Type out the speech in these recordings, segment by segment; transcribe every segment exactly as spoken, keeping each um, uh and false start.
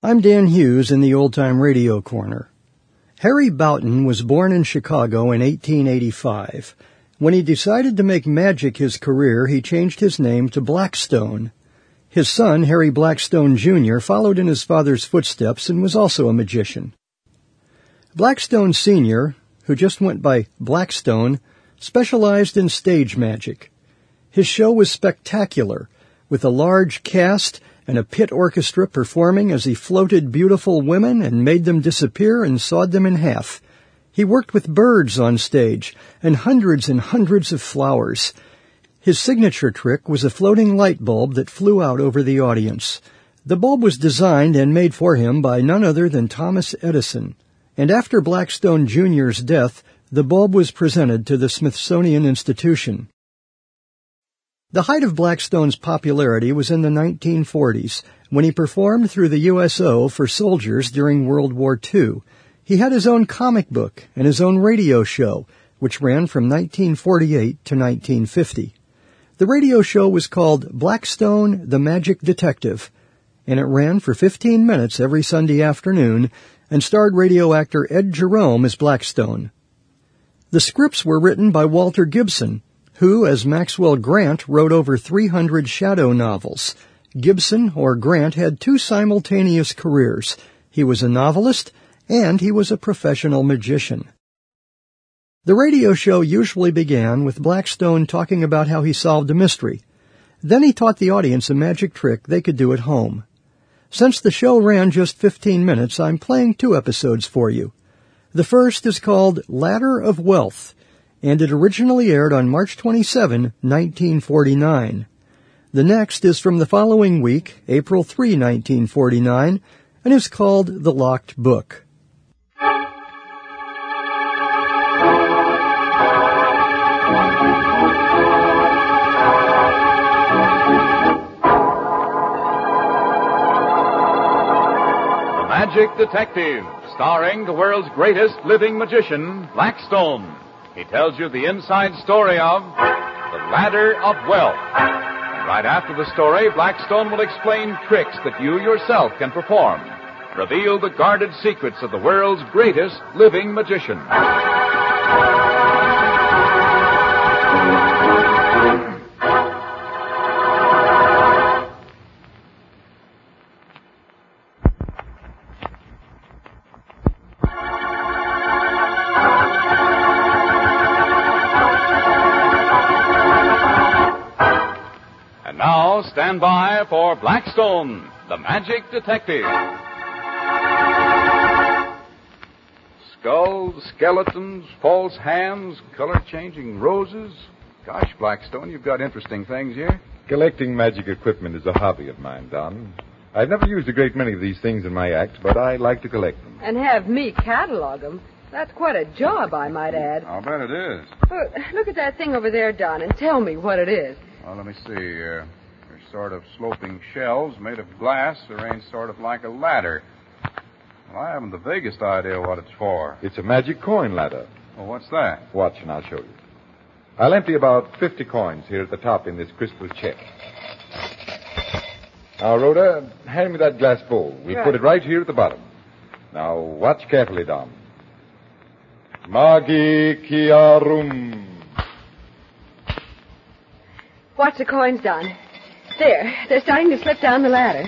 I'm Dan Hughes in the Old Time Radio Corner. Harry Boughton was born in Chicago in eighteen eighty-five. When he decided to make magic his career, he changed his name to Blackstone. His son, Harry Blackstone Junior, followed in his father's footsteps and was also a magician. Blackstone Senior, who just went by Blackstone, specialized in stage magic. His show was spectacular, with a large cast and a pit orchestra performing as he floated beautiful women and made them disappear and sawed them in half. He worked with birds on stage and hundreds and hundreds of flowers. His signature trick was a floating light bulb that flew out over the audience. The bulb was designed and made for him by none other than Thomas Edison, and after Blackstone Junior's death, the bulb was presented to the Smithsonian Institution. The height of Blackstone's popularity was in the nineteen forties, when he performed through the U S O for soldiers during World War Two. He had his own comic book and his own radio show, which ran from nineteen forty-eight to nineteen fifty. The radio show was called Blackstone the Magic Detective, and it ran for fifteen minutes every Sunday afternoon and starred radio actor Ed Jerome as Blackstone. The scripts were written by Walter Gibson, who, as Maxwell Grant, wrote over three hundred shadow novels. Gibson, or Grant, had two simultaneous careers. He was a novelist, and he was a professional magician. The radio show usually began with Blackstone talking about how he solved a mystery. Then he taught the audience a magic trick they could do at home. Since the show ran just fifteen minutes, I'm playing two episodes for you. The first is called Ladder of Wealth, and it originally aired on March twenty-seventh, nineteen forty-nine. The next is from the following week, April third, nineteen forty-nine, and is called The Locked Book. The Magic Detective, starring the world's greatest living magician, Blackstone. He tells you the inside story of The Ladder of Wealth. And right after the story, Blackstone will explain tricks that you yourself can perform. Reveal the guarded secrets of the world's greatest living magician. Stand by for Blackstone, the Magic Detective. Skulls, skeletons, false hands, color-changing roses. Gosh, Blackstone, you've got interesting things here. Collecting magic equipment is a hobby of mine, Don. I've never used a great many of these things in my act, but I like to collect them. And have me catalog them. That's quite a job, I might add. I'll bet it is. Oh, look at that thing over there, Don, and tell me what it is. Well, let me see. Uh, they're sort of sloping shelves made of glass, arranged sort of like a ladder. Well, I haven't the vaguest idea what it's for. It's a magic coin ladder. Well, what's that? Watch, and I'll show you. I'll empty about fifty coins here at the top in this crystal chest. Now, Rhoda, hand me that glass bowl. We'll right. put it right here at the bottom. Now, watch carefully, Don. Magiciarum. Watch the coins, Don. There. They're starting to slip down the ladder.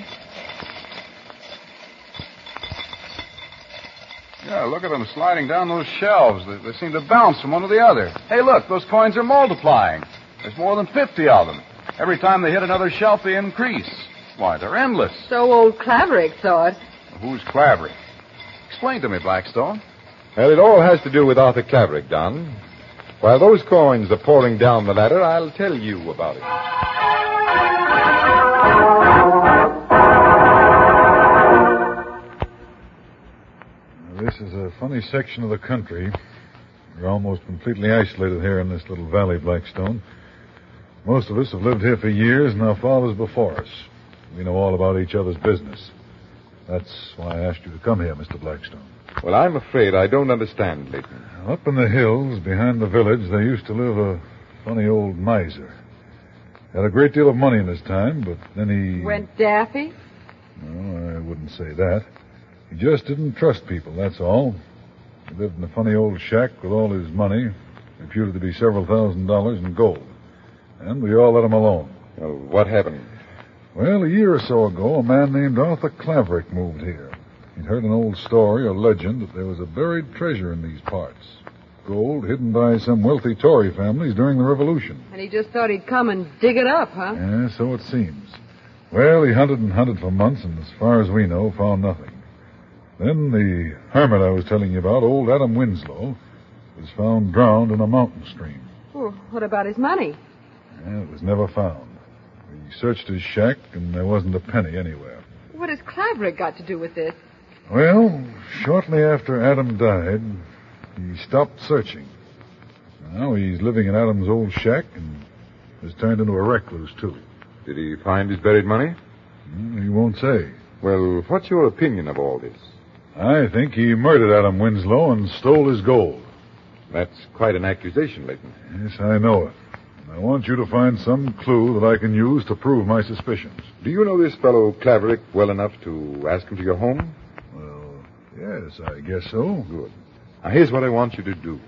Yeah, look at them sliding down those shelves. They, they seem to bounce from one to the other. Hey, look, those coins are multiplying. There's more than fifty of them. Every time they hit another shelf, they increase. Why, they're endless. So old Claverick thought. Well, who's Claverick? Explain to me, Blackstone. Well, it all has to do with Arthur Claverick, Don. While those coins are pouring down the ladder, I'll tell you about it. This is a funny section of the country. We're almost completely isolated here in this little valley, Blackstone. Most of us have lived here for years, and our fathers before us. We know all about each other's business. That's why I asked you to come here, Mister Blackstone. Well, I'm afraid I don't understand, Leighton. Up in the hills behind the village, there used to live a funny old miser. Had a great deal of money in his time, but then he... Went daffy? No, I wouldn't say that. He just didn't trust people, that's all. He lived in a funny old shack with all his money, reputed to be several thousand dollars in gold. And we all let him alone. Well, what happened? Well, a year or so ago, a man named Arthur Claverick moved here. He'd heard an old story, or legend, that there was a buried treasure in these parts. Gold hidden by some wealthy Tory families during the Revolution. And he just thought he'd come and dig it up, huh? Yeah, so it seems. Well, he hunted and hunted for months, and as far as we know, found nothing. Then the hermit I was telling you about, old Adam Winslow, was found drowned in a mountain stream. Well, what about his money? Yeah, it was never found. We searched his shack, and there wasn't a penny anywhere. What has Claverick got to do with this? Well, shortly after Adam died, he stopped searching. Now he's living in Adam's old shack and has turned into a recluse, too. Did he find his buried money? Mm, he won't say. Well, what's your opinion of all this? I think he murdered Adam Winslow and stole his gold. That's quite an accusation, Leighton. Yes, I know it. I want you to find some clue that I can use to prove my suspicions. Do you know this fellow Claverick well enough to ask him to your home? Well, yes, I guess so. Good. Now, here's what I want you to do.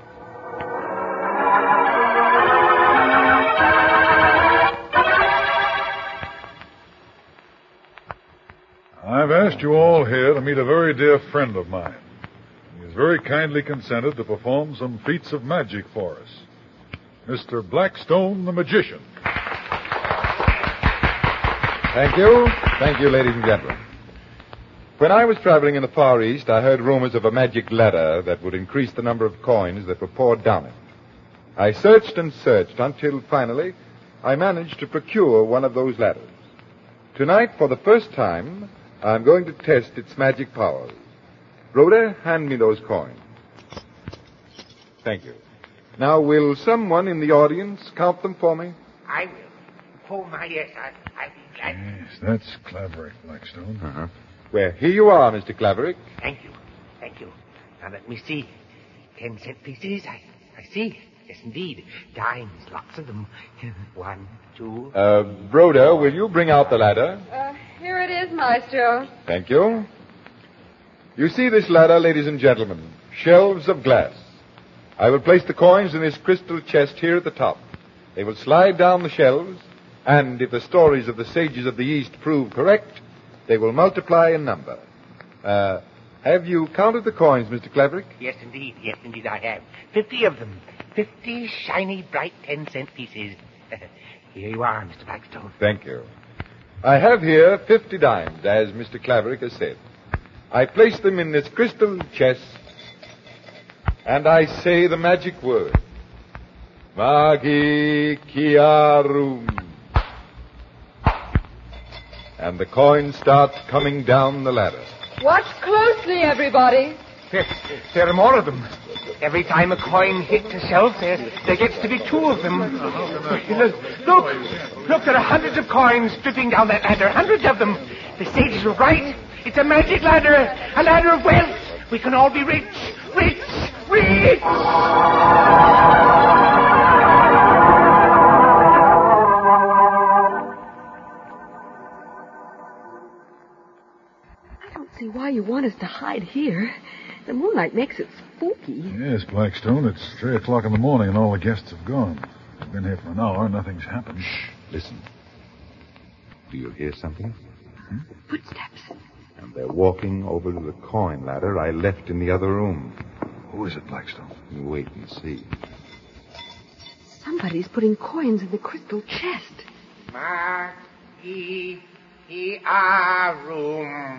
I've asked you all here to meet a very dear friend of mine. He has very kindly consented to perform some feats of magic for us. Mister Blackstone, the magician. Thank you. Thank you, ladies and gentlemen. When I was traveling in the Far East, I heard rumors of a magic ladder that would increase the number of coins that were poured down it. I searched and searched until finally I managed to procure one of those ladders. Tonight, for the first time, I'm going to test its magic powers. Rhoda, hand me those coins. Thank you. Now, will someone in the audience count them for me? I will. Oh, my, yes, I, I'll be glad. Yes, that's Claverick, Blackstone. Uh-huh. Well, here you are, Mister Claverick. Thank you. Thank you. Now, let me see. Ten cent pieces. I, I see. Yes, indeed. Dimes, lots of them. One, two. Uh, Rhoda, will you bring out the ladder? Uh, here it is, Maestro. Thank you. You see this ladder, ladies and gentlemen. Shelves of glass. I will place the coins in this crystal chest here at the top. They will slide down the shelves, and if the stories of the sages of the East prove correct, they will multiply in number. Uh, have you counted the coins, Mister Claverick? Yes, indeed. Yes, indeed, I have. Fifty of them. Fifty shiny, bright ten-cent pieces. Here you are, Mister Blackstone. Thank you. I have here fifty dimes, as Mister Claverick has said. I place them in this crystal chest, and I say the magic word. Magiciarum. And the coins start coming down the ladder. Watch closely, everybody. There, there are more of them. Every time a coin hits a shelf, there, there gets to be two of them. Look, look, look, there are hundreds of coins dripping down that ladder. Hundreds of them. The sages were right. It's a magic ladder. A ladder of wealth. We can all be rich. Rich. Rich. I don't see why you want us to hide here. The moonlight makes it spooky. Yes, Blackstone, it's three o'clock in the morning and all the guests have gone. We've been here for an hour, nothing's happened. Shh. Listen. Do you hear something? Hmm? Footsteps. And they're walking over to the coin ladder I left in the other room. Who is it, Blackstone? You wait and see. Somebody's putting coins in the crystal chest. Magiarum.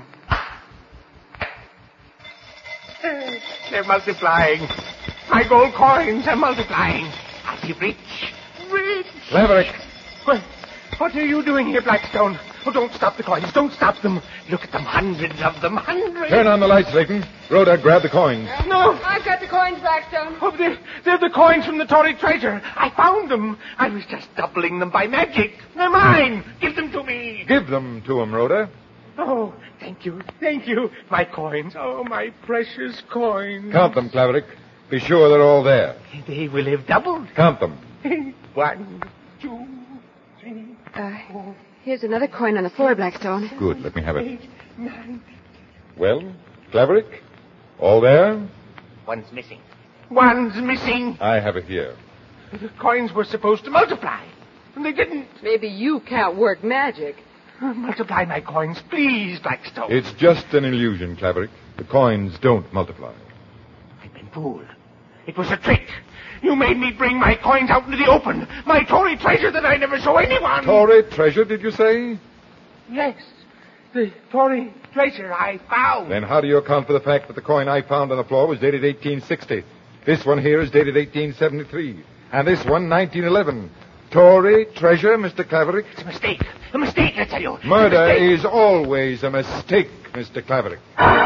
They're multiplying. My gold coins are multiplying. I'll be rich. Rich. Claverick. What, what are you doing here, Blackstone? Oh, don't stop the coins. Don't stop them. Look at them. Hundreds of them. Hundreds. Turn on the lights, Leighton. Rhoda, grab the coins. No. I've got the coins, Blackstone. Oh, they're, they're the coins from the Tory treasure. I found them. I was just doubling them by magic. They're mine. Give them to me. Give them to him, Rhoda. Oh, thank you. Thank you. My coins. Oh, my precious coins. Count them, Claverick. Be sure they're all there. They will have doubled. Count them. One, two, three, Uh, four. Here's another coin on the floor, Blackstone. Good. Let me have it. Eight, nine. Well, Claverick? All there? One's missing. One's missing. I have it here. The coins were supposed to multiply, and they didn't. Maybe you can't work magic. Uh, multiply my coins, please, Blackstone. It's just an illusion, Claverick. The coins don't multiply. I've been fooled. It was a trick. You made me bring my coins out into the open. My Tory treasure that I never show anyone. Tory treasure, did you say? Yes. The Tory treasure I found. Then how do you account for the fact that the coin I found on the floor was dated eighteen sixty? This one here is dated eighteen seventy-three. And this one, nineteen eleven. Tory treasure, Mister Claverick? It's a mistake. A mistake, I tell you. Murder A mistake. is always a mistake, Mister Claverick.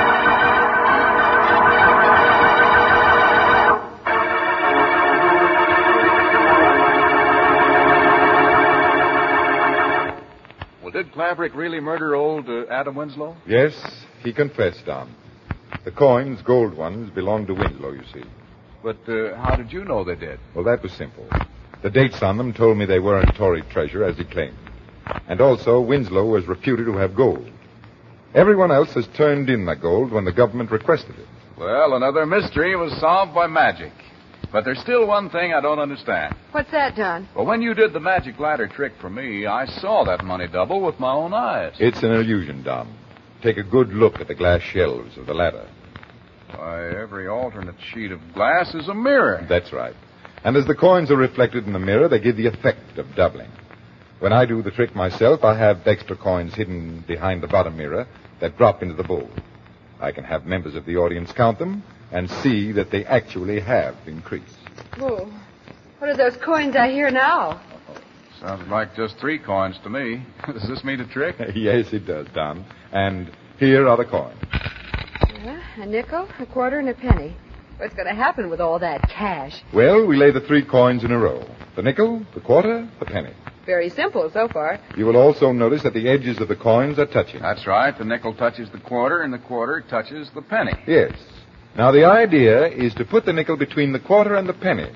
Well, did Claverick really murder old uh, Adam Winslow? Yes, he confessed, Don. The coins, gold ones, belonged to Winslow, you see. But uh, how did you know they did? Well, that was simple. The dates on them told me they weren't Tory treasure, as he claimed. And also, Winslow was reputed to have gold. Everyone else has turned in that gold when the government requested it. Well, another mystery was solved by magic. But there's still one thing I don't understand. What's that, Don? Well, when you did the magic ladder trick for me, I saw that money double with my own eyes. It's an illusion, Don. Take a good look at the glass shelves of the ladder. Why, every alternate sheet of glass is a mirror. That's right. And as the coins are reflected in the mirror, they give the effect of doubling. When I do the trick myself, I have extra coins hidden behind the bottom mirror that drop into the bowl. I can have members of the audience count them and see that they actually have increased. Oh, what are those coins I hear now? Sounds like just three coins to me. Does this mean a trick? Yes, it does, Don. And here are the coins. Yeah, a nickel, a quarter, and a penny. What's going to happen with all that cash? Well, we lay the three coins in a row. The nickel, the quarter, the penny. Very simple so far. You will also notice that the edges of the coins are touching. That's right. The nickel touches the quarter, and the quarter touches the penny. Yes. Now, the idea is to put the nickel between the quarter and the penny.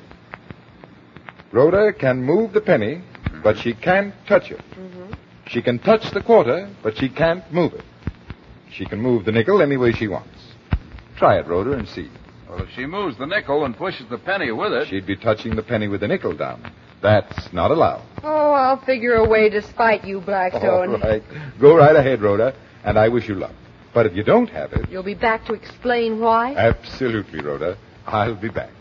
Rhoda can move the penny, mm-hmm. but she can't touch it. Mm-hmm. She can touch the quarter, but she can't move it. She can move the nickel any way she wants. Try it, Rhoda, and see. Well, if she moves the nickel and pushes the penny with it... She'd be touching the penny with the nickel down. That's not allowed. Oh, I'll figure a way to spite you, Blackstone. All right. Go right ahead, Rhoda, and I wish you luck. But if you don't have it... You'll be back to explain why? Absolutely, Rhoda. I'll be back.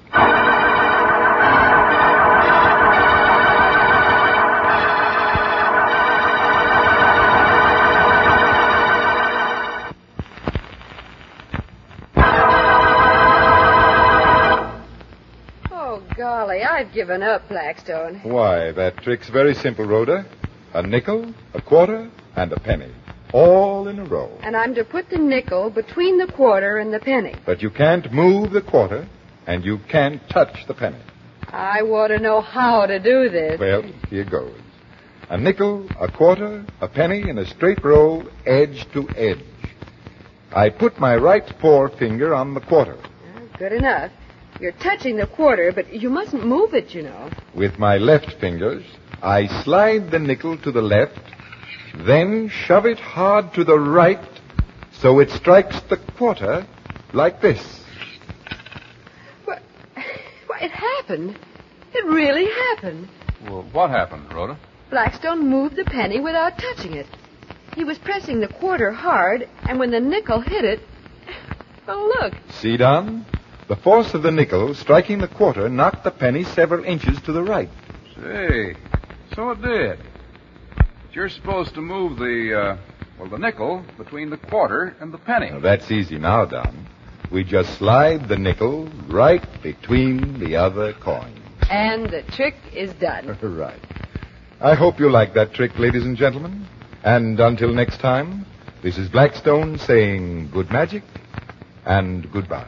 Oh, golly, I've given up, Blackstone. Why, that trick's very simple, Rhoda. A nickel, a quarter, and a penny. All in a row. And I'm to put the nickel between the quarter and the penny. But you can't move the quarter, and you can't touch the penny. I want to know how to do this. Well, here goes. A nickel, a quarter, a penny in a straight row, edge to edge. I put my right forefinger on the quarter. Good enough. You're touching the quarter, but you mustn't move it, you know. With my left fingers, I slide the nickel to the left, then shove it hard to the right so it strikes the quarter like this. What? Why, it happened. It really happened. Well, what happened, Rhoda? Blackstone moved the penny without touching it. He was pressing the quarter hard, and when the nickel hit it... Oh, look. See, Don? The force of the nickel striking the quarter knocked the penny several inches to the right. Say, so it did. But you're supposed to move the, uh, well, the nickel between the quarter and the penny. Now, that's easy now, Don. We just slide the nickel right between the other coins. And the trick is done. Right. I hope you like that trick, ladies and gentlemen. And until next time, this is Blackstone saying good magic and goodbye.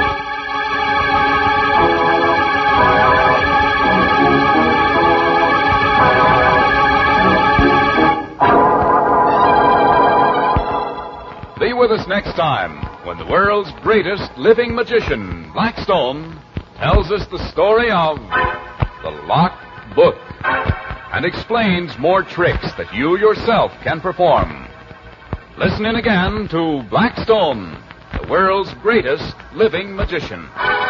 Be with us next time when the world's greatest living magician, Blackstone, tells us the story of the Locked Book. and explains more tricks that you yourself can perform. Listen in again to Blackstone, the world's greatest living magician.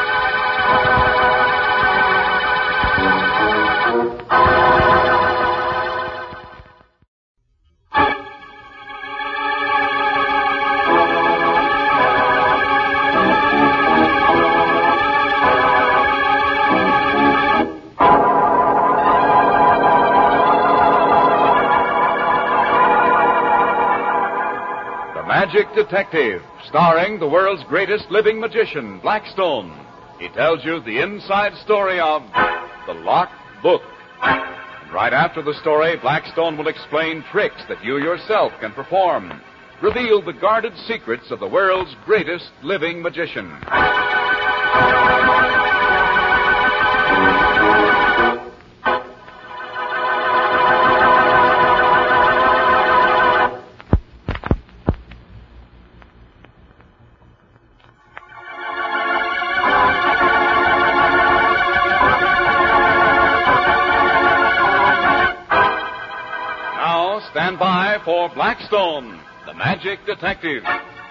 Magic Detective, starring the world's greatest living magician, Blackstone. He tells you the inside story of The Locked Book. And right after the story, Blackstone will explain tricks that you yourself can perform, reveal the guarded secrets of the world's greatest living magician. Stand by for Blackstone, the Magic Detective.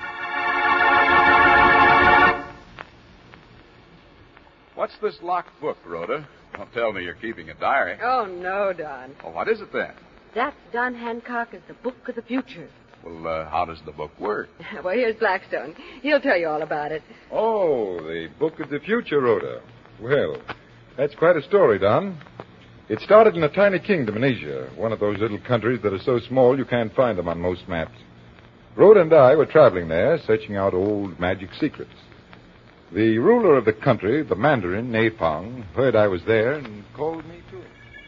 What's this locked book, Rhoda? Don't tell me you're keeping a diary. Oh, no, Don. Well, what is it then? That, Don Hancock, is the book of the future. Well, uh, how does the book work? Well, here's Blackstone. He'll tell you all about it. Oh, the book of the future, Rhoda. Well, that's quite a story, Don. It started in a tiny kingdom in Asia, one of those little countries that are so small you can't find them on most maps. Rhoda and I were traveling there, searching out old magic secrets. The ruler of the country, the Mandarin, Napong, heard I was there and called me to him.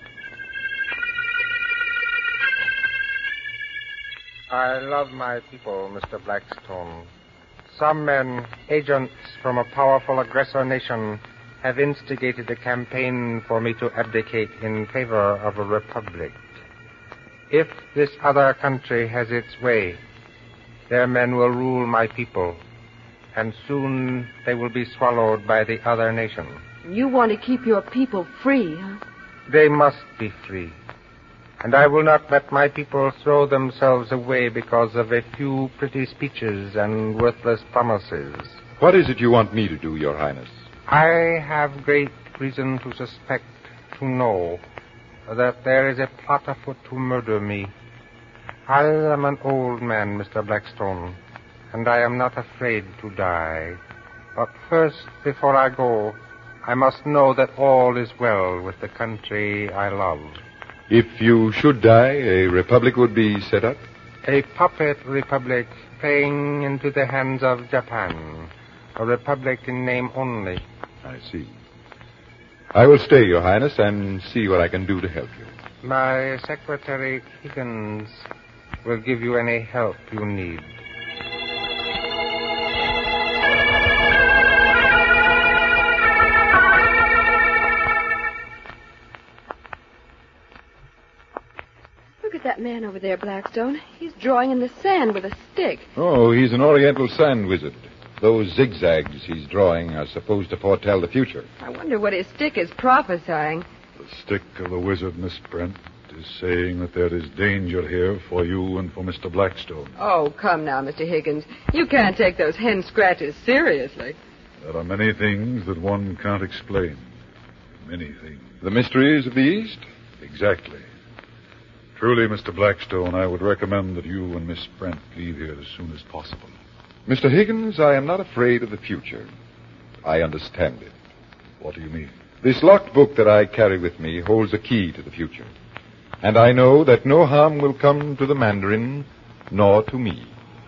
I love my people, Mister Blackstone. Some men, agents from a powerful aggressor nation, have instigated a campaign for me to abdicate in favor of a republic. If this other country has its way, their men will rule my people, and soon they will be swallowed by the other nation. You want to keep your people free, huh? They must be free, and I will not let my people throw themselves away because of a few pretty speeches and worthless promises. What is it you want me to do, Your Highness? I have great reason to suspect, to know, that there is a plot afoot to murder me. I am an old man, Mister Blackstone, and I am not afraid to die. But first, before I go, I must know that all is well with the country I love. If you should die, a republic would be set up? A puppet republic playing into the hands of Japan. A republic in name only. I see. I will stay, Your Highness, and see what I can do to help you. My secretary, Higgins, will give you any help you need. Look at that man over there, Blackstone. He's drawing in the sand with a stick. Oh, he's an Oriental sand wizard. Those zigzags he's drawing are supposed to foretell the future. I wonder what his stick is prophesying. The stick of the wizard, Miss Brent, is saying that there is danger here for you and for Mister Blackstone. Oh, come now, Mister Higgins. You can't take those hen scratches seriously. There are many things that one can't explain. Many things. The mysteries of the East? Exactly. Truly, Mister Blackstone, I would recommend that you and Miss Brent leave here as soon as possible. Mister Higgins, I am not afraid of the future. I understand it. What do you mean? This locked book that I carry with me holds a key to the future. And I know that no harm will come to the Mandarin, nor to me.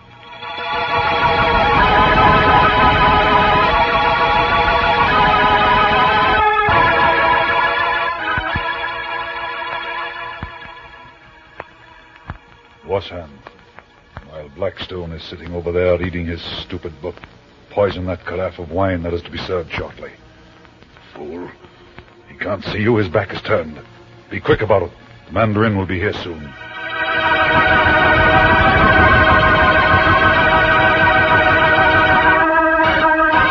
Wasan, while Blackstone is sitting over there reading his stupid book, poison that carafe of wine that is to be served shortly. Fool. He can't see you. His back is turned. Be quick about it. The Mandarin will be here soon.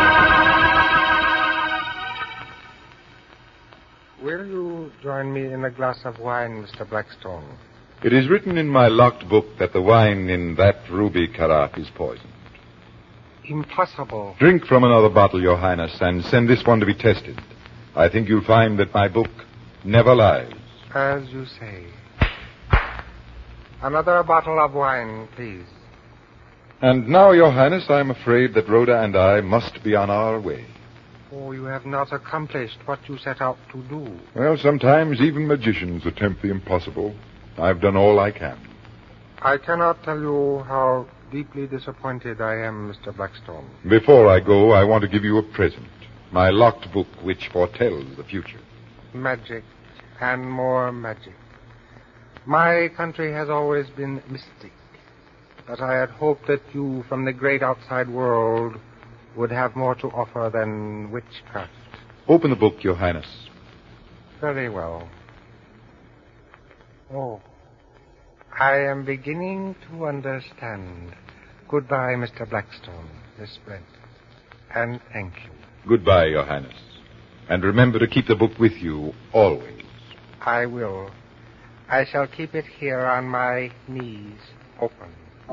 Will you join me in a glass of wine, Mister Blackstone? It is written in my locked book that the wine in that ruby carafe is poisoned. Impossible. Drink from another bottle, Your Highness, and send this one to be tested. I think you'll find that my book never lies. As you say. Another bottle of wine, please. And now, Your Highness, I am afraid that Rhoda and I must be on our way. Oh, you have not accomplished what you set out to do. Well, sometimes even magicians attempt the impossible. I've done all I can. I cannot tell you how deeply disappointed I am, Mister Blackstone. Before I go, I want to give you a present. My locked book which foretells the future. Magic and more magic. My country has always been mystic. But I had hoped that you from the great outside world would have more to offer than witchcraft. Open the book, Your Highness. Very well. Oh, I am beginning to understand. Goodbye, Mister Blackstone, Miss Brent. And thank you. Goodbye, Your Highness. And remember to keep the book with you always. I will. I shall keep it here on my knees, open.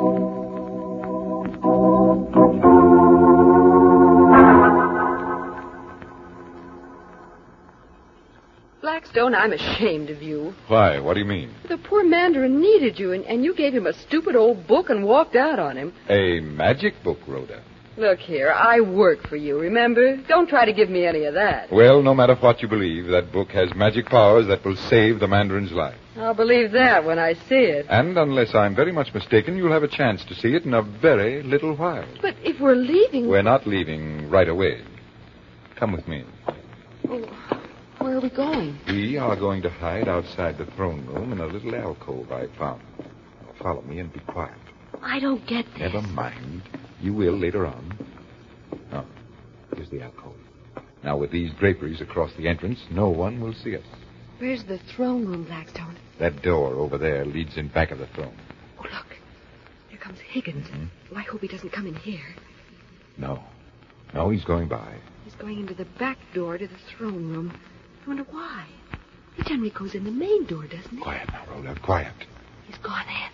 Blackstone, I'm ashamed of you. Why? What do you mean? The poor Mandarin needed you, and, and you gave him a stupid old book and walked out on him. A magic book, Rhoda. Look here, I work for you, remember? Don't try to give me any of that. Well, no matter what you believe, that book has magic powers that will save the Mandarin's life. I'll believe that when I see it. And unless I'm very much mistaken, you'll have a chance to see it in a very little while. But if we're leaving... We're not leaving right away. Come with me. Oh, where are we going? We are going to hide outside the throne room in a little alcove I found. Now follow me and be quiet. I don't get this. Never mind. You will later on. Now, here's the alcove. Now, with these draperies across the entrance, no one will see us. Where's the throne room, Blackstone? That door over there leads in back of the throne. Oh, look. Here comes Higgins. Mm-hmm. Oh, I hope he doesn't come in here. No. No, he's going by. He's going into the back door to the throne room. I wonder why. He generally goes in the main door, doesn't he? Quiet now, Rhoda. Quiet. He's gone in.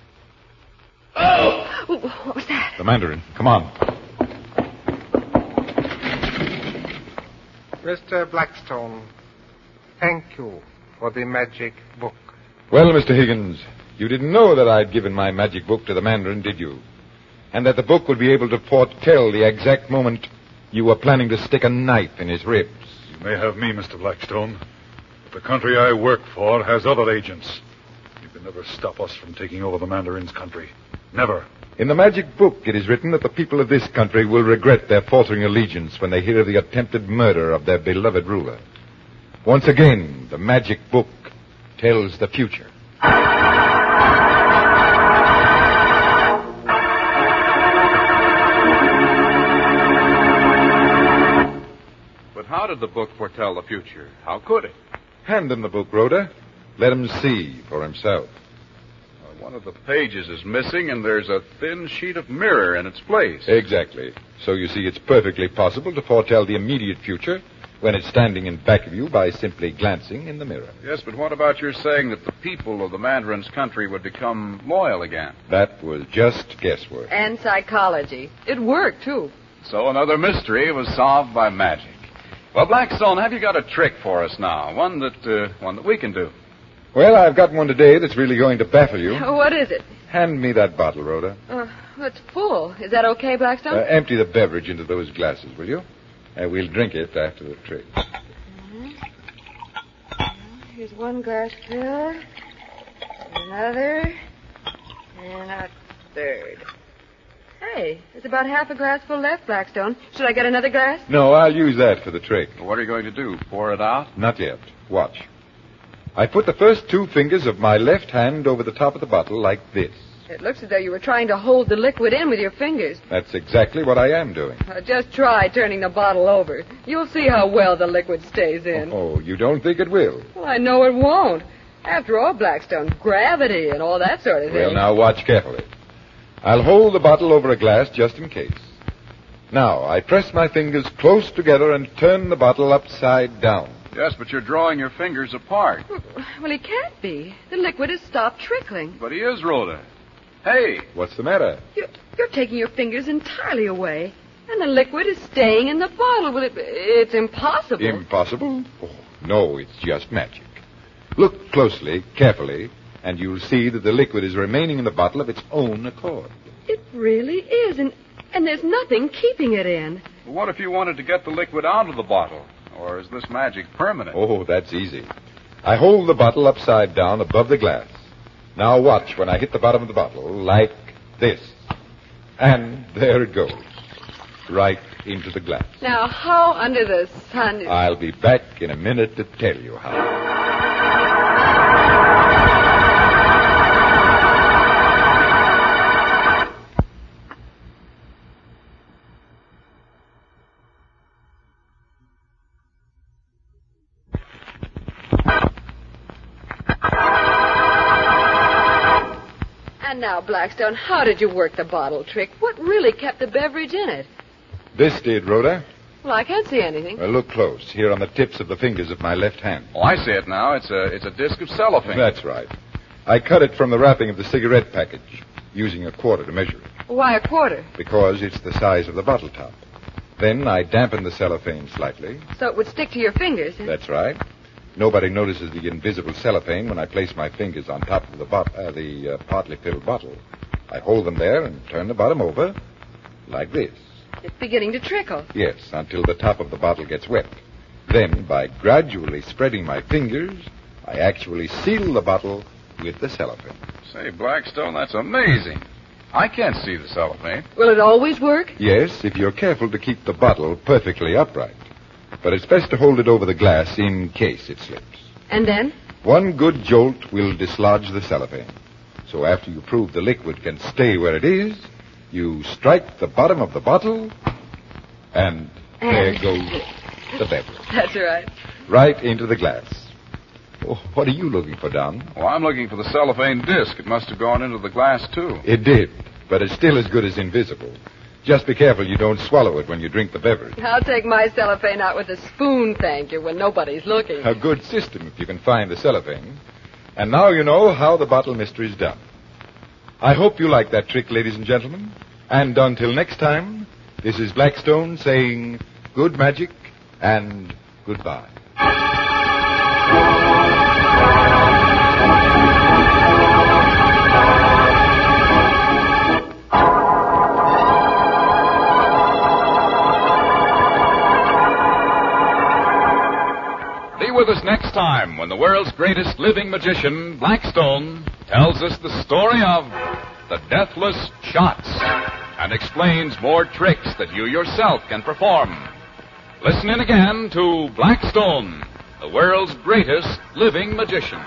Oh! What was that? The Mandarin. Come on. Mister Blackstone, thank you for the magic book. Well, Mister Higgins, you didn't know that I'd given my magic book to the Mandarin, did you? And that the book would be able to foretell the exact moment you were planning to stick a knife in his ribs. You may have me, Mister Blackstone, but the country I work for has other agents. You can never stop us from taking over the Mandarin's country. Never. In the magic book, it is written that the people of this country will regret their faltering allegiance when they hear of the attempted murder of their beloved ruler. Once again, the magic book tells the future. But how did the book foretell the future? How could it? Hand him the book, Rhoda. Let him see for himself. One of the pages is missing, and there's a thin sheet of mirror in its place. Exactly. So you see, it's perfectly possible to foretell the immediate future when it's standing in back of you by simply glancing in the mirror. Yes, but what about your saying that the people of the Mandarin's country would become loyal again? That was just guesswork. And psychology. It worked, too. So another mystery was solved by magic. Well, Blackstone, have you got a trick for us now? One that, uh, one that we can do. Well, I've got one today that's really going to baffle you. What is it? Hand me that bottle, Rhoda. Uh, it's full. Is that okay, Blackstone? Uh, empty the beverage into those glasses, will you? Uh, we'll drink it after the trick. Uh-huh. Here's one glass filled, another, and a third. Hey, there's about half a glass full left, Blackstone. Should I get another glass? No, I'll use that for the trick. Well, what are you going to do? Pour it out? Not yet. Watch. I put the first two fingers of my left hand over the top of the bottle like this. It looks as though you were trying to hold the liquid in with your fingers. That's exactly what I am doing. Uh, just try turning the bottle over. You'll see how well the liquid stays in. Oh, you don't think it will? Well, I know it won't. After all, Blackstone, gravity and all that sort of thing. Well, now watch carefully. I'll hold the bottle over a glass just in case. Now, I press my fingers close together and turn the bottle upside down. Yes, but you're drawing your fingers apart. Well, he can't be. The liquid has stopped trickling. But he is, Rhoda. Hey. What's the matter? You're, you're taking your fingers entirely away. And the liquid is staying in the bottle. Well, it, it's impossible. Impossible? Oh, no, it's just magic. Look closely, carefully, and you'll see that the liquid is remaining in the bottle of its own accord. It really is, and, and there's nothing keeping it in. Well, what if you wanted to get the liquid out of the bottle? Or is this magic permanent? Oh, that's easy. I hold the bottle upside down above the glass. Now watch when I hit the bottom of the bottle, like this. And there it goes. Right into the glass. Now, how under the sun is... I'll be back in a minute to tell you how. And now, Blackstone, how did you work the bottle trick? What really kept the beverage in it? This did, Rhoda. Well, I can't see anything. Well, look close, here on the tips of the fingers of my left hand. Oh, I see it now. It's a it's a disc of cellophane. That's right. I cut it from the wrapping of the cigarette package, using a quarter to measure it. Why a quarter? Because it's the size of the bottle top. Then I dampened the cellophane slightly. So it would stick to your fingers. Huh? That's right. Nobody notices the invisible cellophane when I place my fingers on top of the bot- uh, the uh, partly filled bottle. I hold them there and turn the bottom over, like this. It's beginning to trickle. Yes, until the top of the bottle gets wet. Then, by gradually spreading my fingers, I actually seal the bottle with the cellophane. Say, Blackstone, that's amazing. I can't see the cellophane. Will it always work? Yes, if you're careful to keep the bottle perfectly upright. But it's best to hold it over the glass in case it slips. And then? One good jolt will dislodge the cellophane. So after you prove the liquid can stay where it is, you strike the bottom of the bottle, and, and... there goes the beverage. That's right. Right into the glass. Oh, what are you looking for, Don? Well, I'm looking for the cellophane disc. It must have gone into the glass, too. It did, but it's still as good as invisible. Just be careful you don't swallow it when you drink the beverage. I'll take my cellophane out with a spoon, thank you, when nobody's looking. A good system if you can find the cellophane. And now you know how the bottle mystery is done. I hope you like that trick, ladies and gentlemen. And until next time, this is Blackstone saying good magic and goodbye. Be with us next time when the world's greatest living magician, Blackstone, tells us the story of the Deathless Shots and explains more tricks that you yourself can perform. Listen in again to Blackstone, the world's greatest living magician.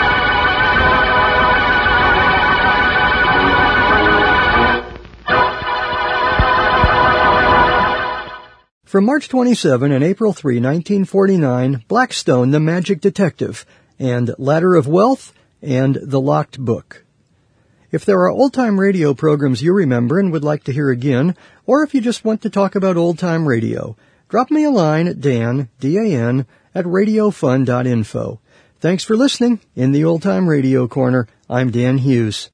From March twenty-seventh and April third, nineteen forty-nine, Blackstone, the Magic Detective, and Ladder of Wealth, and The Locked Book. If there are old-time radio programs you remember and would like to hear again, or if you just want to talk about old-time radio, drop me a line at Dan, D A N, at radio fun dot info. Thanks for listening. In the Old Time Radio Corner, I'm Dan Hughes.